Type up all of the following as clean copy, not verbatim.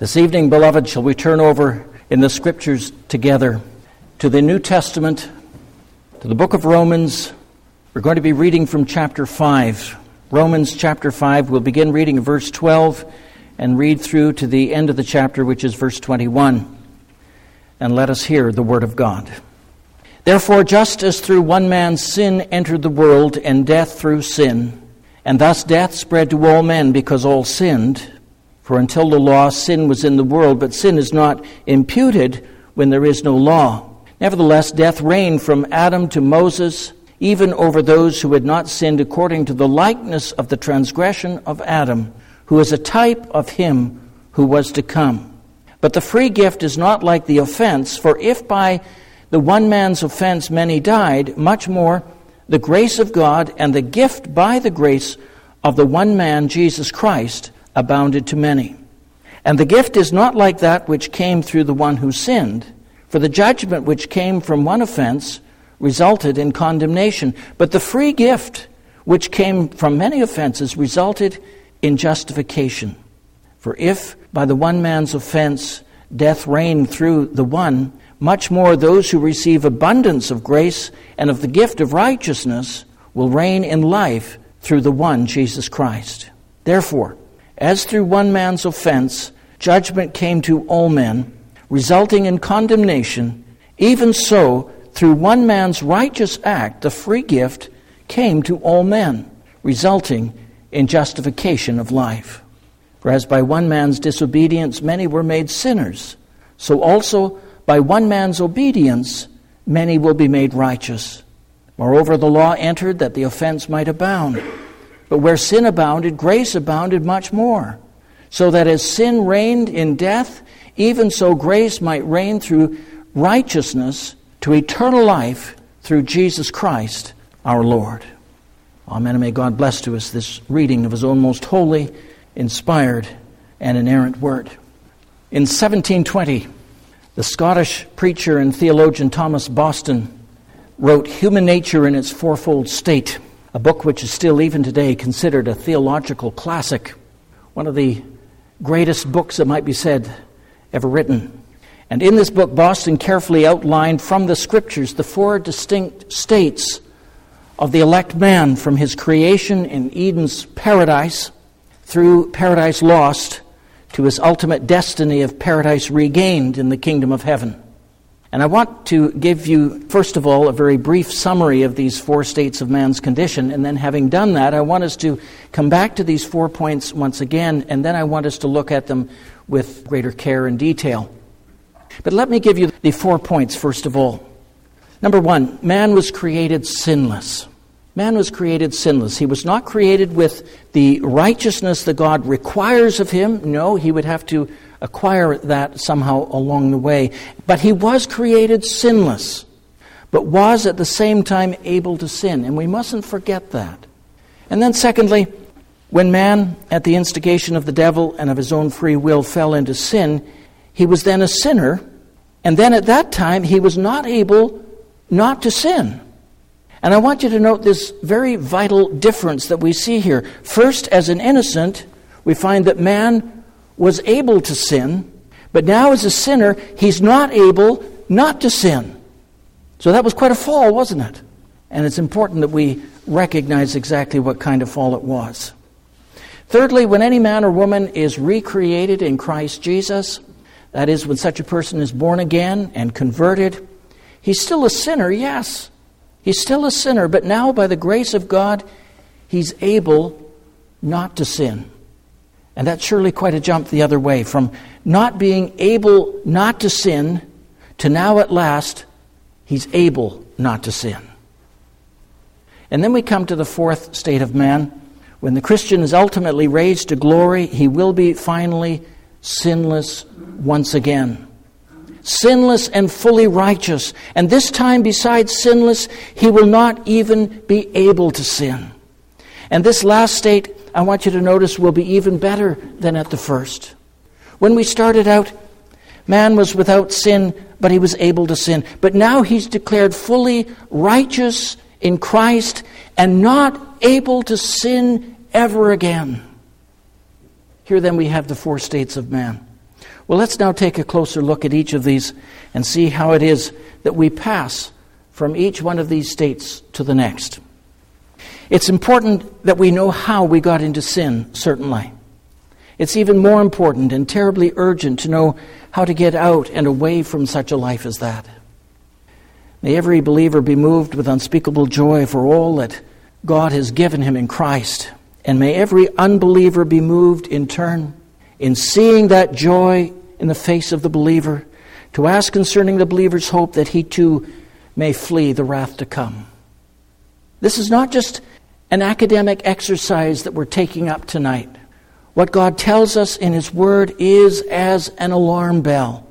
This evening, beloved, shall we turn over in the Scriptures together to the New Testament, to the book of Romans. We're going to be reading from chapter 5. Romans chapter 5, we'll begin reading verse 12 and read through to the end of the chapter, which is verse 21. And let us hear the word of God. Therefore, just as through one man's sin entered the world, and death through sin, and thus death spread to all men because all sinned. For until the law, sin was in the world, but sin is not imputed when there is no law. Nevertheless, death reigned from Adam to Moses, even over those who had not sinned according to the likeness of the transgression of Adam, who is a type of him who was to come. But the free gift is not like the offense, for if by the one man's offense many died, much more the grace of God and the gift by the grace of the one man, Jesus Christ, abounded to many. And the gift is not like that which came through the one who sinned, for the judgment which came from one offense resulted in condemnation, but the free gift which came from many offenses resulted in justification. For if by the one man's offense death reigned through the one, much more those who receive abundance of grace and of the gift of righteousness will reign in life through the one, Jesus Christ. Therefore, as through one man's offense judgment came to all men, resulting in condemnation, even so through one man's righteous act the free gift came to all men, resulting in justification of life. For as by one man's disobedience many were made sinners, so also by one man's obedience many will be made righteous. Moreover, the law entered that the offense might abound. But where sin abounded, grace abounded much more, so that as sin reigned in death, even so grace might reign through righteousness to eternal life through Jesus Christ our Lord. Amen. And may God bless to us this reading of His own most holy, inspired, and inerrant word. In 1720, the Scottish preacher and theologian Thomas Boston wrote Human Nature in its Fourfold State, a book which is still even today considered a theological classic, one of the greatest books that might be said ever written. And in this book, Boston carefully outlined from the Scriptures the four distinct states of the elect man, from his creation in Eden's paradise through paradise lost to his ultimate destiny of paradise regained in the kingdom of heaven. And I want to give you, first of all, a very brief summary of these four states of man's condition. And then having done that, I want us to come back to these 4 points once again, and then I want us to look at them with greater care and detail. But let me give you the 4 points, first of all. Number one, man was created sinless. Man was created sinless. He was not created with the righteousness that God requires of him. No, he would have to acquire that somehow along the way. But he was created sinless, but was at the same time able to sin. And we mustn't forget that. And then secondly, when man, at the instigation of the devil and of his own free will, fell into sin, he was then a sinner. And then at that time, he was not able not to sin. And I want you to note this very vital difference that we see here. First, as an innocent, we find that man was able to sin, but now as a sinner, he's not able not to sin. So that was quite a fall, wasn't it? And it's important that we recognize exactly what kind of fall it was. Thirdly, when any man or woman is recreated in Christ Jesus, that is, when such a person is born again and converted, he's still a sinner, yes. He's still a sinner, but now by the grace of God, he's able not to sin. And that's surely quite a jump the other way, from not being able not to sin to now at last, he's able not to sin. And then we come to the fourth state of man. When the Christian is ultimately raised to glory, he will be finally sinless once again. Sinless and fully righteous. And this time, besides sinless, he will not even be able to sin. And this last state, I want you to notice, will be even better than at the first. When we started out, man was without sin, but he was able to sin. But now he's declared fully righteous in Christ and not able to sin ever again. Here then we have the four states of man. Well, let's now take a closer look at each of these and see how it is that we pass from each one of these states to the next. It's important that we know how we got into sin, certainly. It's even more important and terribly urgent to know how to get out and away from such a life as that. May every believer be moved with unspeakable joy for all that God has given him in Christ. And may every unbeliever be moved in turn in seeing that joy in the face of the believer, to ask concerning the believer's hope that he too may flee the wrath to come. This is not just an academic exercise that we're taking up tonight. What God tells us in His Word is as an alarm bell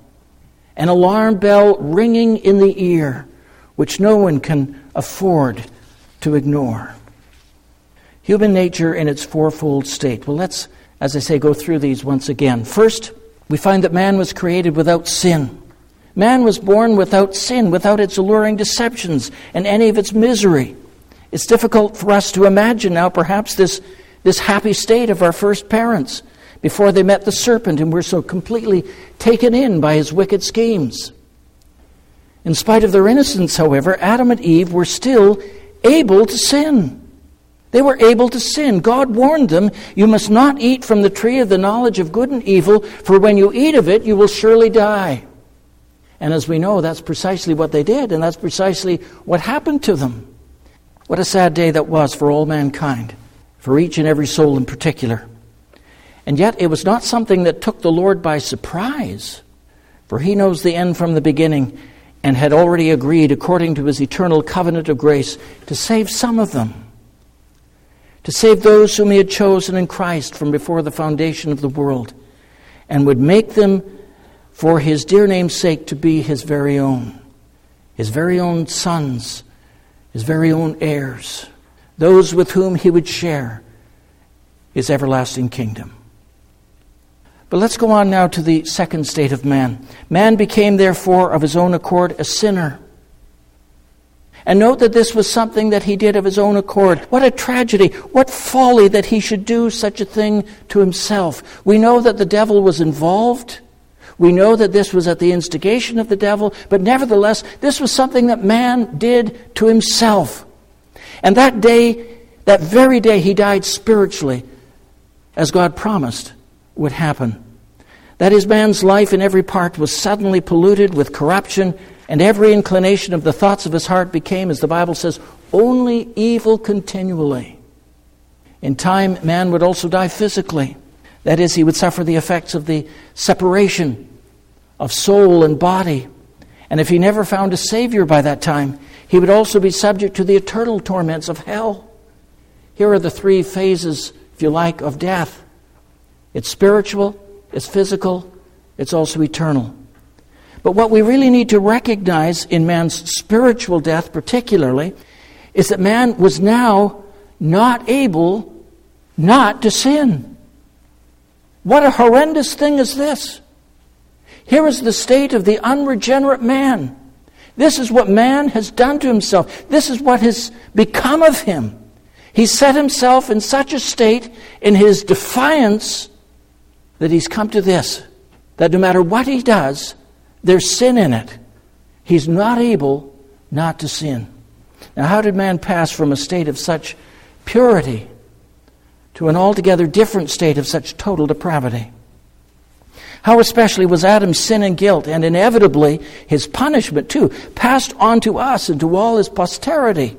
ringing in the ear, which no one can afford to ignore. Human nature in its fourfold state. Well, let's, as I say, go through these once again. First, we find that man was created without sin. Man was born without sin, without its alluring deceptions and any of its misery. It's difficult for us to imagine now perhaps this happy state of our first parents before they met the serpent and were so completely taken in by his wicked schemes. In spite of their innocence, however, Adam and Eve were still able to sin. They were able to sin. God warned them, "You must not eat from the tree of the knowledge of good and evil, for when you eat of it, you will surely die." And as we know, that's precisely what they did, and that's precisely what happened to them. What a sad day that was for all mankind, for each and every soul in particular. And yet it was not something that took the Lord by surprise, for He knows the end from the beginning and had already agreed, according to His eternal covenant of grace, to save some of them. To save those whom He had chosen in Christ from before the foundation of the world, and would make them, for His dear name's sake, to be His very own sons, His very own heirs, those with whom He would share His everlasting kingdom. But let's go on now to the second state of man. Man became, therefore, of his own accord, a sinner. And note that this was something that he did of his own accord. What a tragedy, what folly that he should do such a thing to himself. We know that the devil was involved. We know that this was at the instigation of the devil, but nevertheless, this was something that man did to himself. And that day, that very day, he died spiritually, as God promised would happen. That is, man's life in every part was suddenly polluted with corruption, and every inclination of the thoughts of his heart became, as the Bible says, only evil continually. In time, man would also die physically. That is, he would suffer the effects of the separation of soul and body. And if he never found a Savior by that time, he would also be subject to the eternal torments of hell. Here are the three phases, if you like, of death. It's spiritual, it's physical, it's also eternal. But what we really need to recognize in man's spiritual death particularly is that man was now not able not to sin. What a horrendous thing is this? Here is the state of the unregenerate man. This is what man has done to himself. This is what has become of him. He set himself in such a state in his defiance that he's come to this, that no matter what he does, there's sin in it. He's not able not to sin. Now, how did man pass from a state of such purity to an altogether different state of such total depravity? How especially was Adam's sin and guilt, and inevitably his punishment too, passed on to us and to all his posterity?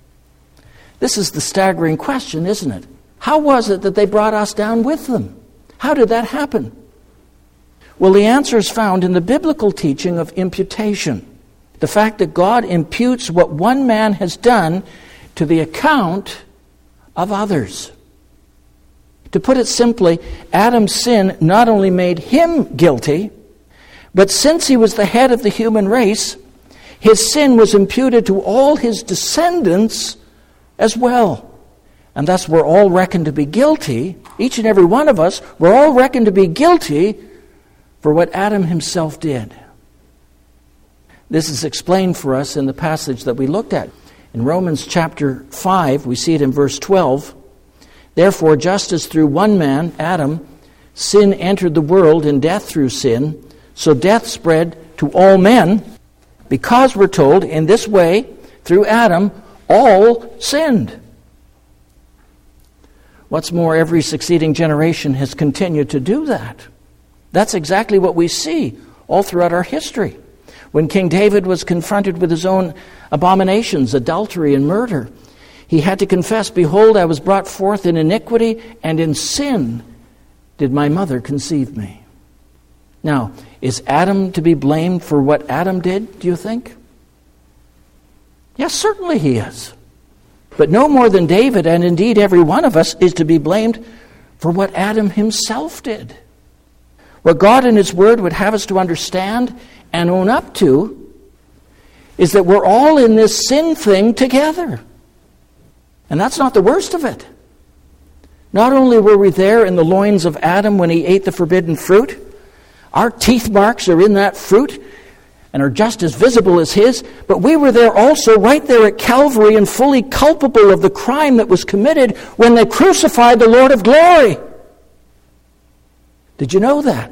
This is the staggering question, isn't it? How was it that they brought us down with them? How did that happen? Well, the answer is found in the biblical teaching of imputation. The fact that God imputes what one man has done to the account of others. To put it simply, Adam's sin not only made him guilty, but since he was the head of the human race, his sin was imputed to all his descendants as well. And thus we're all reckoned to be guilty, each and every one of us, we're all reckoned to be guilty for what Adam himself did. This is explained for us in the passage that we looked at. In Romans chapter 5, we see it in verse 12. Therefore, just as through one man, Adam, Sin entered the world and death through sin, so death spread to all men because, we're told, in this way, through Adam, all sinned. What's more, every succeeding generation has continued to do that. That's exactly what we see all throughout our history. When King David was confronted with his own abominations, adultery and murder, he had to confess, "Behold, I was brought forth in iniquity, and in sin did my mother conceive me." Now, is Adam to be blamed for what Adam did, do you think? Yes, certainly he is. But no more than David, and indeed every one of us, is to be blamed for what Adam himself did. What God in His Word would have us to understand and own up to is that we're all in this sin thing together. And that's not the worst of it. Not only were we there in the loins of Adam when he ate the forbidden fruit, our teeth marks are in that fruit and are just as visible as his, but we were there also right there at Calvary and fully culpable of the crime that was committed when they crucified the Lord of glory. Did you know that?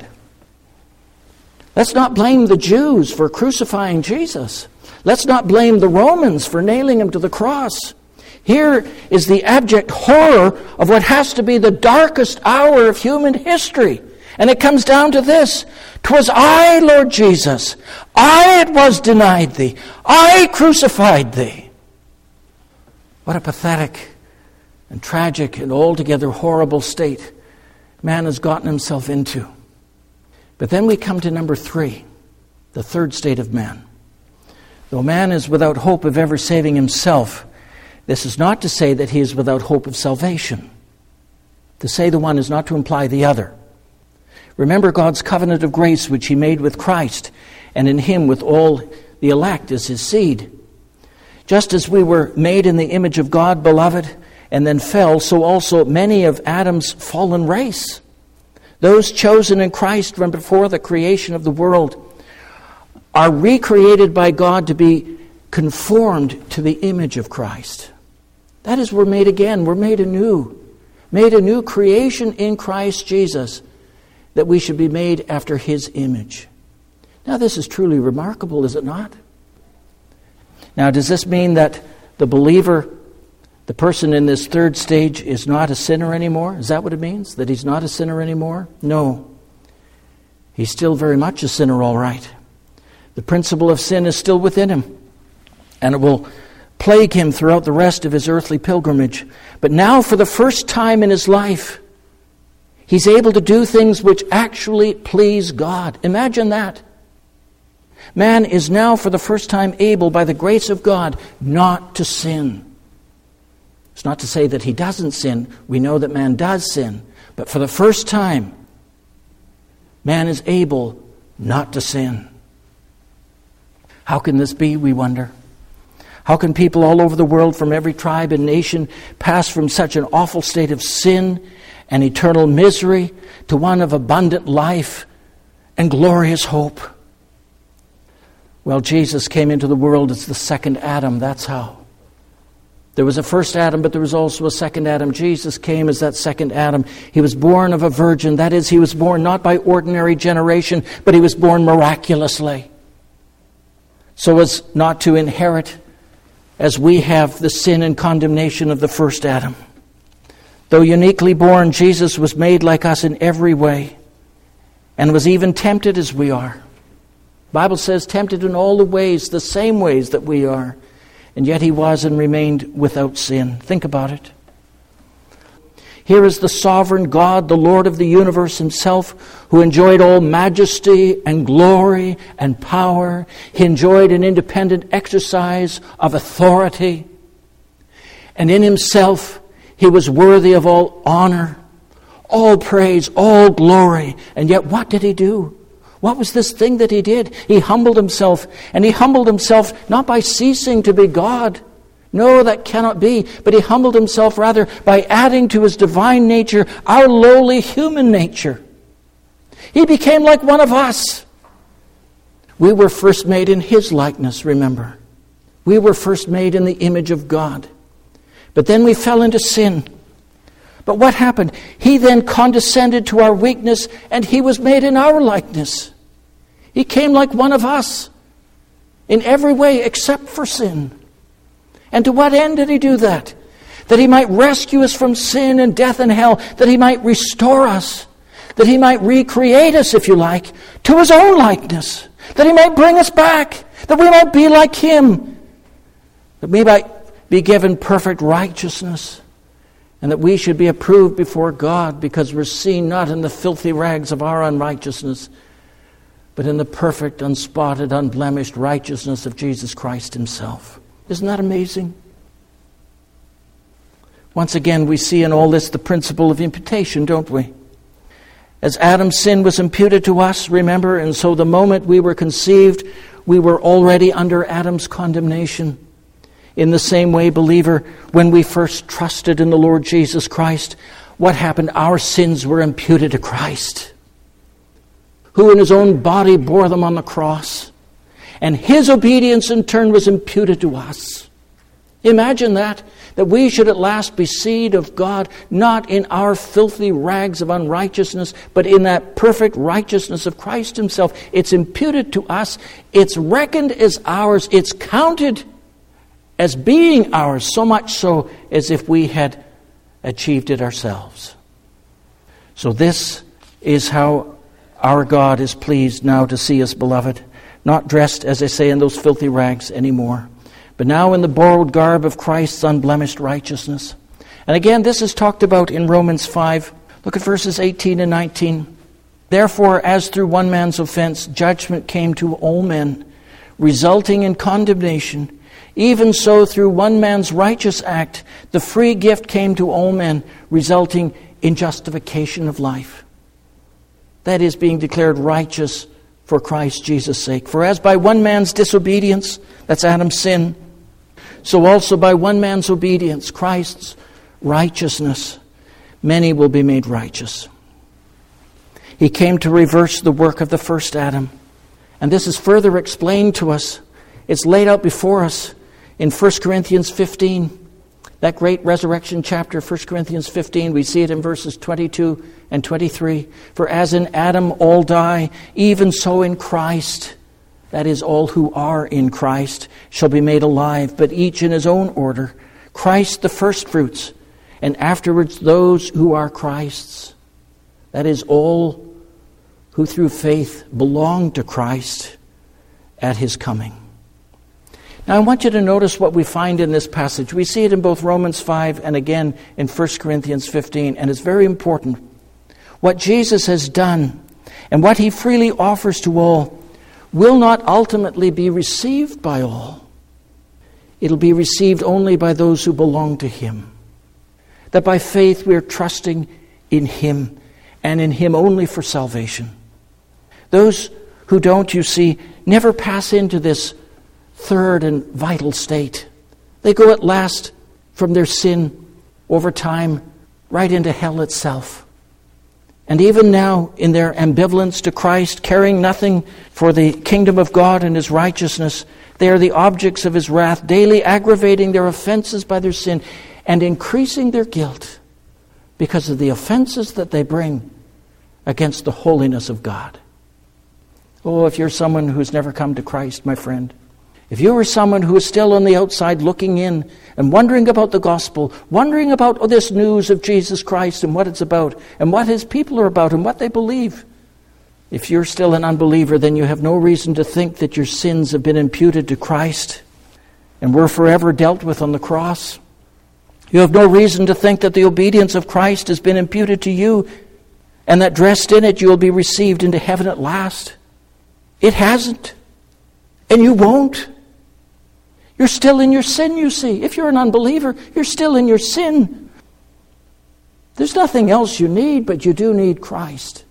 Let's not blame the Jews for crucifying Jesus. Let's not blame the Romans for nailing him to the cross. Here is the abject horror of what has to be the darkest hour of human history. And it comes down to this: 'Twas I, Lord Jesus, I it was denied thee, I crucified thee. What a pathetic and tragic and altogether horrible state man has gotten himself into. But then we come to number 3, the third state of man. Though man is without hope of ever saving himself, this is not to say that he is without hope of salvation. To say the one is not to imply the other. Remember God's covenant of grace which He made with Christ, and in Him with all the elect as His seed. Just as we were made in the image of God, beloved, and then fell, so also many of Adam's fallen race, those chosen in Christ from before the creation of the world, are recreated by God to be conformed to the image of Christ. That is, we're made again, we're made anew. Made a new creation in Christ Jesus, that we should be made after His image. Now this is truly remarkable, is it not? Now does this mean that the believer, the person in this third stage, is not a sinner anymore? Is that what it means? That he's not a sinner anymore? No. He's still very much a sinner, all right. The principle of sin is still within him, and it will plague him throughout the rest of his earthly pilgrimage. But now, for the first time in his life, he's able to do things which actually please God. Imagine that. Man is now for the first time able, by the grace of God, not to sin. It's not to say that he doesn't sin. We know that man does sin. But for the first time, man is able not to sin. How can this be, we wonder? How can people all over the world from every tribe and nation pass from such an awful state of sin and eternal misery to one of abundant life and glorious hope? Well, Jesus came into the world as the second Adam, that's how. There was a first Adam, but there was also a second Adam. Jesus came as that second Adam. He was born of a virgin. That is, he was born not by ordinary generation, but he was born miraculously, so as not to inherit, as we have, the sin and condemnation of the first Adam. Though uniquely born, Jesus was made like us in every way, and was even tempted as we are. The Bible says tempted in all the ways, the same ways that we are. And yet he was and remained without sin. Think about it. Here is the sovereign God, the Lord of the universe himself, who enjoyed all majesty and glory and power. He enjoyed an independent exercise of authority. And in himself, he was worthy of all honor, all praise, all glory. And yet what did he do? What was this thing that he did? He humbled himself. And he humbled himself not by ceasing to be God. No, that cannot be. But he humbled himself rather by adding to his divine nature our lowly human nature. He became like one of us. We were first made in his likeness, remember. We were first made in the image of God. But then we fell into sin. But what happened? He then condescended to our weakness, and he was made in our likeness. He came like one of us in every way except for sin. And to what end did he do that? That he might rescue us from sin and death and hell, that he might restore us, that he might recreate us, if you like, to his own likeness, that he might bring us back, that we might be like him, that we might be given perfect righteousness, and that we should be approved before God because we're seen not in the filthy rags of our unrighteousness, but in the perfect, unspotted, unblemished righteousness of Jesus Christ himself. Isn't that amazing? Once again, we see in all this the principle of imputation, don't we? As Adam's sin was imputed to us, remember, and so the moment we were conceived, we were already under Adam's condemnation. In the same way, believer, when we first trusted in the Lord Jesus Christ, what happened? Our sins were imputed to Christ, who in his own body bore them on the cross. And his obedience in turn was imputed to us. Imagine that we should at last be seed of God, not in our filthy rags of unrighteousness, but in that perfect righteousness of Christ himself. It's imputed to us. It's reckoned as ours. It's counted as being ours, so much so as if we had achieved it ourselves. So this is how our God is pleased now to see us, beloved, not dressed, as I say, in those filthy rags anymore, but now in the borrowed garb of Christ's unblemished righteousness. And again, this is talked about in Romans 5. Look at verses 18 and 19. Therefore, as through one man's offense, judgment came to all men, resulting in condemnation, even so through one man's righteous act, the free gift came to all men, resulting in justification of life. That is, being declared righteous for Christ Jesus' sake. For as by one man's disobedience, that's Adam's sin, so also by one man's obedience, Christ's righteousness, many will be made righteous. He came to reverse the work of the first Adam. And this is further explained to us. It's laid out before us in 1 Corinthians 15. That great resurrection chapter, 1 Corinthians 15, we see it in verses 22 and 23. For as in Adam all die, even so in Christ, that is, all who are in Christ, shall be made alive, but each in his own order. Christ the firstfruits, and afterwards those who are Christ's. That is, all who through faith belong to Christ at his coming. Now I want you to notice what we find in this passage. We see it in both Romans 5 and again in 1 Corinthians 15, and it's very important. What Jesus has done and what he freely offers to all will not ultimately be received by all. It'll be received only by those who belong to him. That by faith we are trusting in him and in him only for salvation. Those who don't, you see, never pass into this third and vital state. They go at last from their sin over time right into hell itself. And even now, in their ambivalence to Christ, caring nothing for the kingdom of God and his righteousness, they are the objects of his wrath, daily aggravating their offenses by their sin and increasing their guilt because of the offenses that they bring against the holiness of God. Oh, if you're someone who's never come to Christ, my friend, if you are someone who is still on the outside looking in and wondering about the gospel, wondering about this news of Jesus Christ and what it's about and what his people are about and what they believe, if you're still an unbeliever, then you have no reason to think that your sins have been imputed to Christ and were forever dealt with on the cross. You have no reason to think that the obedience of Christ has been imputed to you and that dressed in it you will be received into heaven at last. It hasn't. And you won't. You're still in your sin, you see. If you're an unbeliever, you're still in your sin. There's nothing else you need, but you do need Christ.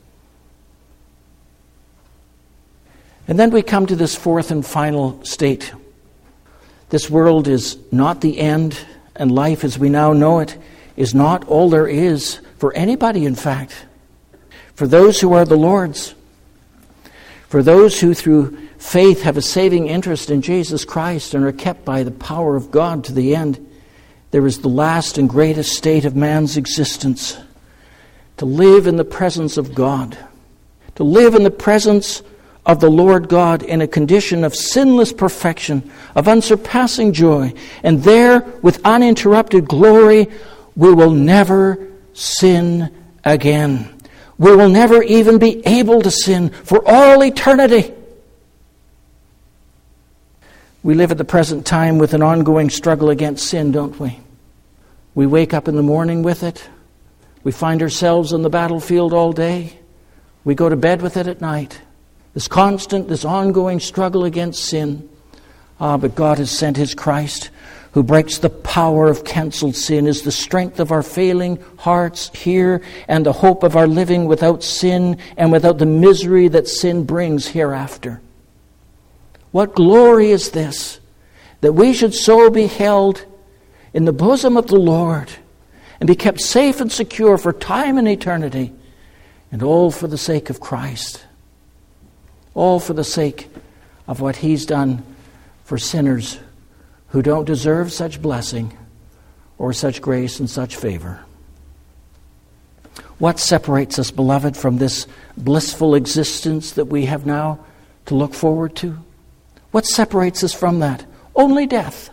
And then we come to this fourth and final state. This world is not the end, and life as we now know it is not all there is for anybody, in fact. For those who are the Lord's, for those who through faith have a saving interest in Jesus Christ and are kept by the power of God to the end, there is the last and greatest state of man's existence, to live in the presence of God, to live in the presence of the Lord God in a condition of sinless perfection, of unsurpassing joy, and there, with uninterrupted glory, we will never sin again. We will never even be able to sin for all eternity. We live at the present time with an ongoing struggle against sin, don't we? We wake up in the morning with it. We find ourselves on the battlefield all day. We go to bed with it at night. This constant, this ongoing struggle against sin. But God has sent His Christ, who breaks the power of cancelled sin, is the strength of our failing hearts here, and the hope of our living without sin and without the misery that sin brings hereafter. What glory is this, that we should so be held in the bosom of the Lord and be kept safe and secure for time and eternity, and all for the sake of Christ. All for the sake of what He's done for sinners who don't deserve such blessing or such grace and such favor. What separates us, beloved, from this blissful existence that we have now to look forward to? What separates us from that? Only death.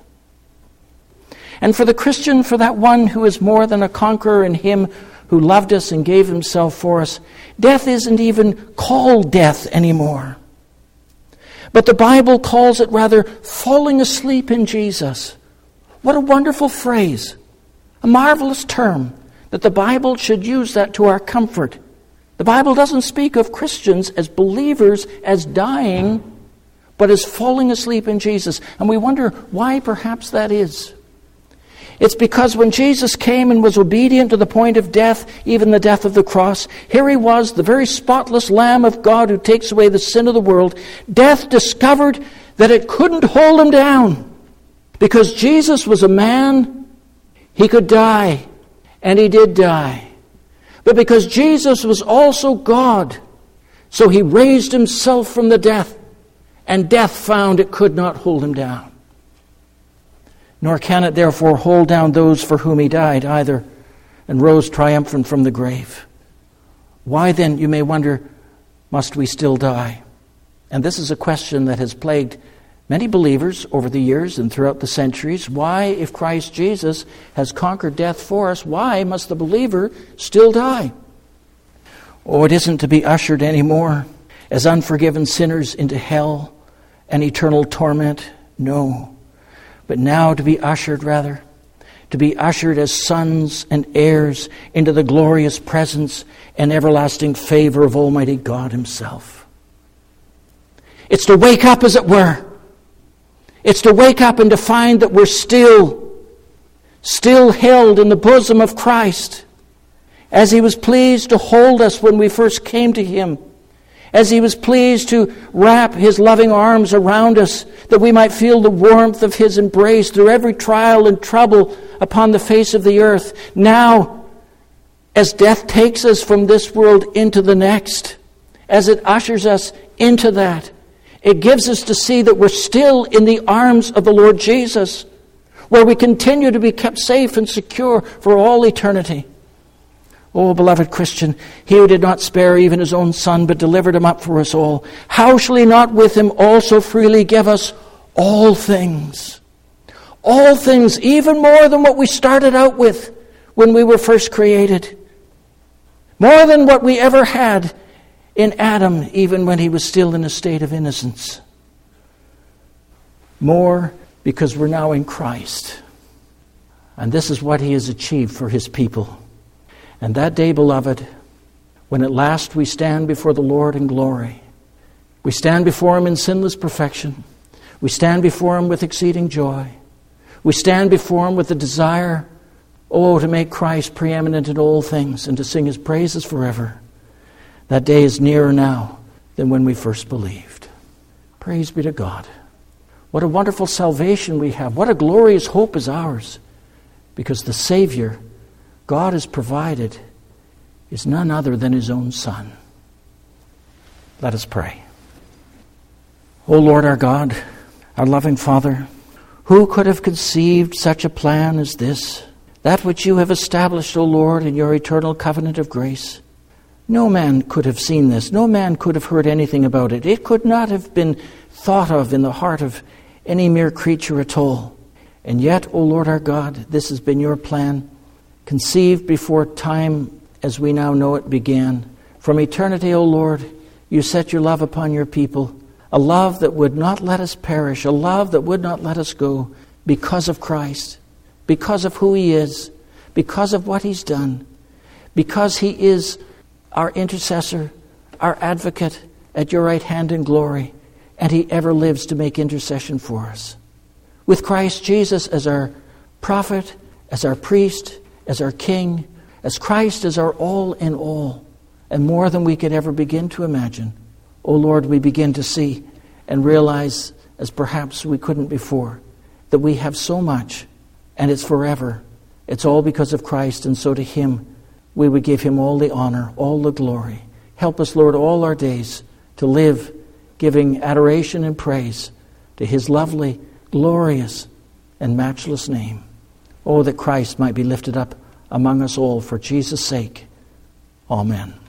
And for the Christian, for that one who is more than a conqueror in Him who loved us and gave Himself for us, death isn't even called death anymore. But the Bible calls it rather falling asleep in Jesus. What a wonderful phrase. A marvelous term that the Bible should use that to our comfort. The Bible doesn't speak of Christians as believers as dying, but as falling asleep in Jesus. And we wonder why perhaps that is. It's because when Jesus came and was obedient to the point of death, even the death of the cross, here He was, the very spotless Lamb of God who takes away the sin of the world. Death discovered that it couldn't hold Him down. Because Jesus was a man, He could die, and He did die. But because Jesus was also God, so He raised Himself from the death, and death found it could not hold Him down. Nor can it therefore hold down those for whom He died either, and rose triumphant from the grave. Why then, you may wonder, must we still die? And this is a question that has plagued many believers over the years and throughout the centuries. Why, if Christ Jesus has conquered death for us, why must the believer still die? Oh, it isn't to be ushered anymore as unforgiven sinners into hell and eternal torment. No. But now to be ushered, to be ushered as sons and heirs into the glorious presence and everlasting favor of Almighty God Himself. It's to wake up, as it were. It's to wake up and to find that we're still held in the bosom of Christ, as He was pleased to hold us when we first came to Him, as He was pleased to wrap His loving arms around us, that we might feel the warmth of His embrace through every trial and trouble upon the face of the earth. Now, as death takes us from this world into the next, as it ushers us into that, it gives us to see that we're still in the arms of the Lord Jesus, where we continue to be kept safe and secure for all eternity. Oh, beloved Christian, He who did not spare even His own Son, but delivered Him up for us all, how shall He not with Him also freely give us all things? All things, even more than what we started out with when we were first created. More than what we ever had in Adam, even when he was still in a state of innocence. More because we're now in Christ. And this is what He has achieved for His people. And that day, beloved, when at last we stand before the Lord in glory, we stand before Him in sinless perfection. We stand before Him with exceeding joy. We stand before Him with the desire, to make Christ preeminent in all things and to sing His praises forever. That day is nearer now than when we first believed. Praise be to God. What a wonderful salvation we have. What a glorious hope is ours. Because the Savior God has provided is none other than His own Son. Let us pray. O Lord our God, our loving Father, Who could have conceived such a plan as this? That which you have established, O Lord, in your eternal covenant of grace. No man could have seen this. No man could have heard anything about it. It could not have been thought of in the heart of any mere creature at all. And yet, O Lord our God, this has been your plan, conceived before time as we now know it began. From eternity, O Lord, you set your love upon your people, a love that would not let us perish, a love that would not let us go, because of Christ, because of who he is, because of what he's done, because he is our intercessor, our advocate at your right hand in glory, and he ever lives to make intercession for us. With Christ Jesus as our prophet, as our priest, as our king, as Christ as our all in all, and more than we could ever begin to imagine, O Lord, we begin to see and realize, as perhaps we couldn't before, that we have so much, and it's forever. It's all because of Christ, and so to him we would give him all the honor, all the glory. Help us, Lord, all our days to live giving adoration and praise to his lovely, glorious, and matchless name. Oh, that Christ might be lifted up among us all for Jesus' sake. Amen.